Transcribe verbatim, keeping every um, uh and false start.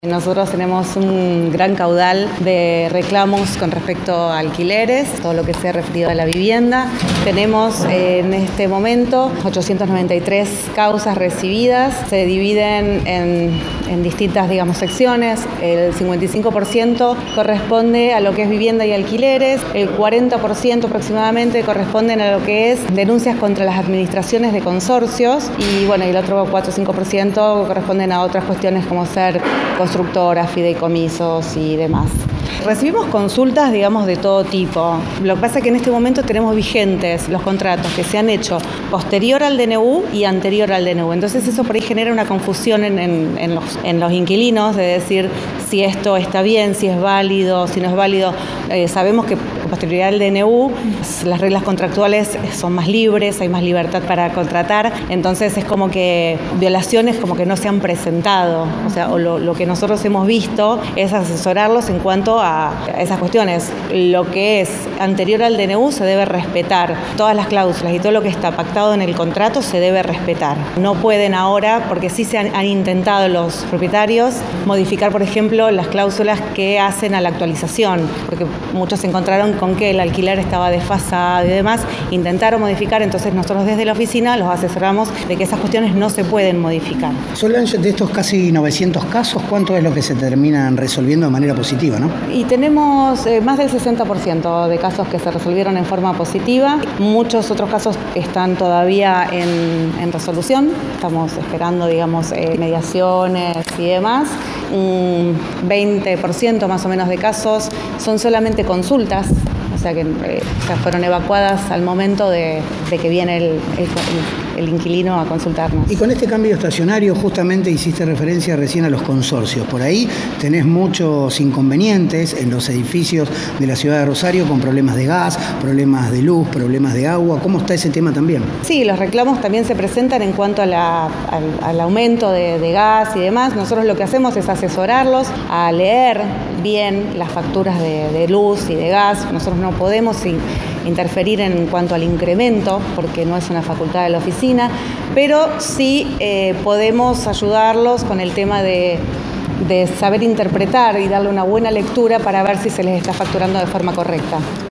Nosotros tenemos un gran caudal de reclamos con respecto a alquileres, todo lo que sea referido a la vivienda. Tenemos eh, en este momento ochocientas noventa y tres causas recibidas, se dividen en, en distintas, digamos, secciones. El cincuenta y cinco por ciento corresponde a lo que es vivienda y alquileres, el cuarenta por ciento aproximadamente corresponden a lo que es denuncias contra las administraciones de consorcios y bueno, y el otro cuatro o cinco por ciento corresponden a otras cuestiones como ser constructoras, fideicomisos y demás. Recibimos consultas, digamos, de todo tipo. Lo que pasa es que en este momento tenemos vigentes los contratos que se han hecho posterior al D N U y anterior al D N U. Entonces eso por ahí genera una confusión en, en, en, los, en los inquilinos de decir si esto está bien, si es válido, si no es válido. Eh, sabemos que con posterioridad al D N U las reglas contractuales son más libres, hay más libertad para contratar. Entonces es como que violaciones como que no se han presentado. O sea, o lo, lo que nosotros hemos visto es asesorarlos en cuanto a a esas cuestiones. Lo que es anterior al D N U se debe respetar. Todas las cláusulas y todo lo que está pactado en el contrato se debe respetar. No pueden ahora, porque sí se han, han intentado los propietarios modificar, por ejemplo, las cláusulas que hacen a la actualización, porque muchos se encontraron con que el alquiler estaba desfasado y demás, intentaron modificar, entonces nosotros desde la oficina los asesoramos de que esas cuestiones no se pueden modificar. Solange, de estos casi novecientos casos, ¿cuánto es lo que se terminan resolviendo de manera positiva, no? Y tenemos eh, más del sesenta por ciento de casos que se resolvieron en forma positiva. Muchos otros casos están todavía en, en resolución. Estamos esperando, digamos, eh, mediaciones y demás. Un veinte por ciento más o menos de casos son solamente consultas, o sea que eh, ya fueron evacuadas al momento de, de que viene el, el, el inquilino a consultarnos. Y con este cambio estacionario justamente hiciste referencia recién a los consorcios. Por ahí tenés muchos inconvenientes en los edificios de la ciudad de Rosario con problemas de gas, problemas de luz, problemas de agua. ¿Cómo está ese tema también? Sí, los reclamos también se presentan en cuanto a la, al, al aumento de, de gas y demás. Nosotros lo que hacemos es asesorarlos a leer bien las facturas de, de luz y de gas. Nosotros no podemos in, interferir en cuanto al incremento porque no es una facultad de la oficina, pero sí eh, podemos ayudarlos con el tema de, de saber interpretar y darle una buena lectura para ver si se les está facturando de forma correcta.